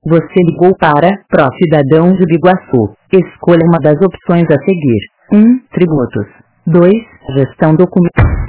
Você ligou para Pró-Cidadãos de Biguaçu. Escolha uma das opções a seguir. 1. Tributos. 2. Gestão documental.